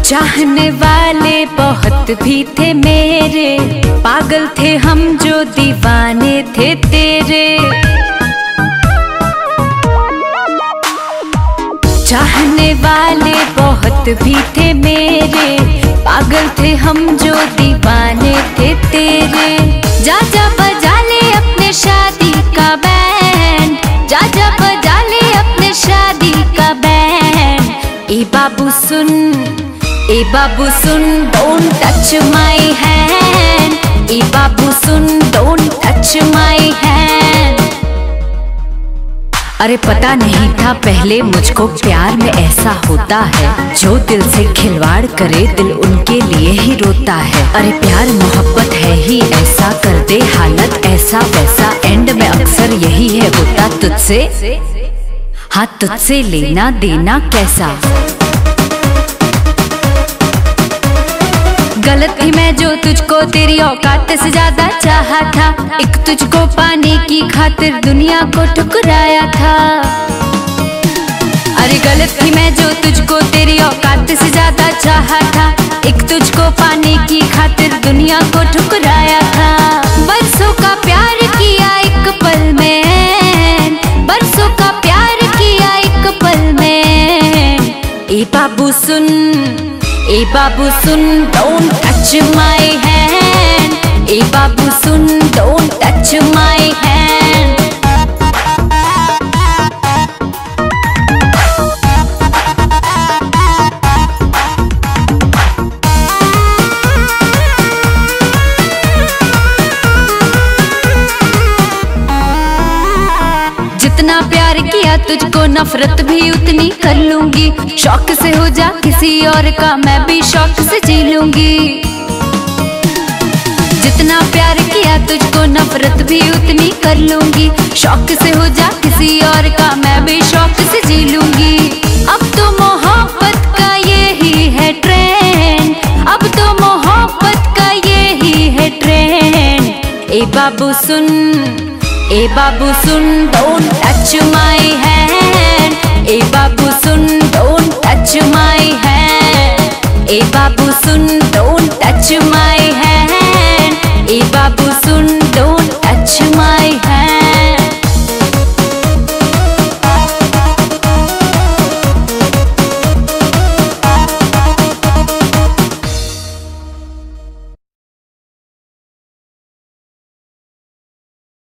चाहने वाले बहुत भी थे मेरे, पागल थे हम जो दीवाने थे तेरे। चाहने वाले बहुत भी थे मेरे, पागल थे हम जो दीवाने थे तेरे। जा जा बजा ले अपने शादी का बैंड, जा जा बजा ले अपने शादी का बैंड। ए बाबू सुन, ए बाबू सुन, don't touch my hand। ए बाबू सुन, don't touch my hand। अरे पता नहीं था पहले मुझको प्यार में ऐसा होता है, जो दिल से खिलवाड़ करे दिल उनके लिए ही रोता है। अरे प्यार मोहब्बत है ही ऐसा, कर दे हालत ऐसा वैसा, एंड में अक्सर यही है होता तुझसे, हाँ तुझसे लेना देना कैसा। गलत थी मैं जो तुझको तेरी औकात से ज्यादा चाहा था, एक तुझको पाने की खातिर दुनिया को ठुकराया था। अरे गलत थी मैं जो तुझको तेरी औकात से ज्यादा चाहा था, एक तुझको पाने की खातिर दुनिया को ठुकराया था। बरसों का प्यार किया एक पल में, बरसों का प्यार किया एक पल में। ए बाबू सुन, ए बाबू सुन, don't touch my hand। ए बाबू सुन, don't touch my hand। जितना प्यार किया तुझको नफरत भी उतनी कर लूंगी, शौक से हो जा किसी और का मैं भी शौक से जी लूंगी। जितना प्यार किया तुझको नफरत भी उतनी कर लूंगी, शौक से हो जा किसी और का मैं भी शौक से जी लूंगी। अब तो मोहब्बत का यही है ट्रेंड, अब तो मोहब्बत का यही है ट्रेंड। ए बाबू सुन, ए बाबू सुन, don't touch my hand। ए बाबू सुन, don't touch my hand। ए बाबू सुन, don't touch my hand। A